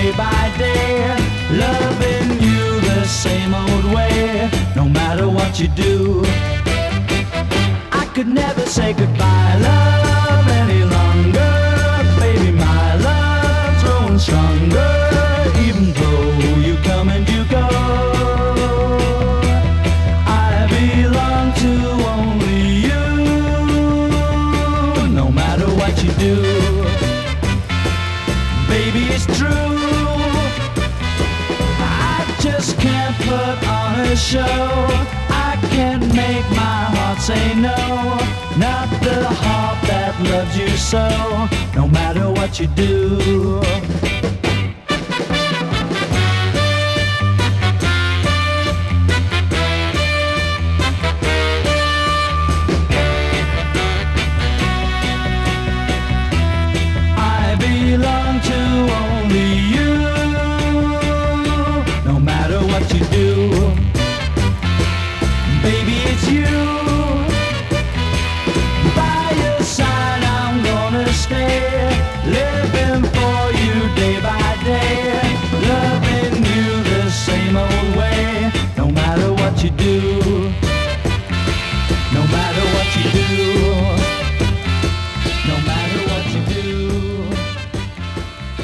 day by day, loving you the same old way, no matter what you do. I could never say goodbye, love, any longer. Baby, my love's growing stronger, even though you come and you go. I belong to only you, no matter what you do. Baby, it's true, I just can't put on a show. I can't make my heart say no, not the heart that loves you so, no matter what you do.